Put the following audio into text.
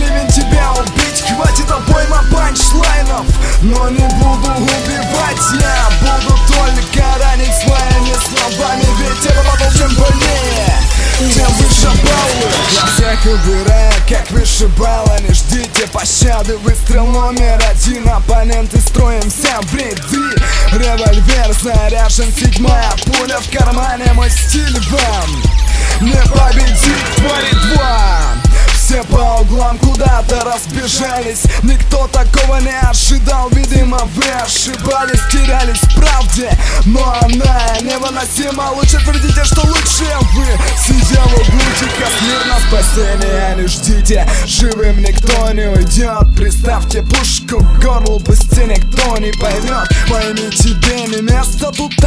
способен тебя убить. Хватит обойма панчлайнов, но не буду убивать. Я буду только ранить своими словами, ведь это потом чем больнее, тем выше баллы. Я всех убираю, как вышибала. Не ждите пощады, выстрел номер один. Оппоненты строимся в ряды. Револьвер заряжен, 7-я пуля в кармане. Мой стиль вам не победить, твори два. Все по углам куда-то разбежались. Никто такого не ожидал. Видимо, вы ошибались, терялись в правде, но она невыносима. Лучше твердите, что лучше вы. Сидя в углу тихо, смирно, спасения не ждите. Живым никто не уйдет. Приставьте пушку к горлу, пусть никто не поймет. Пойми, тебе не место тут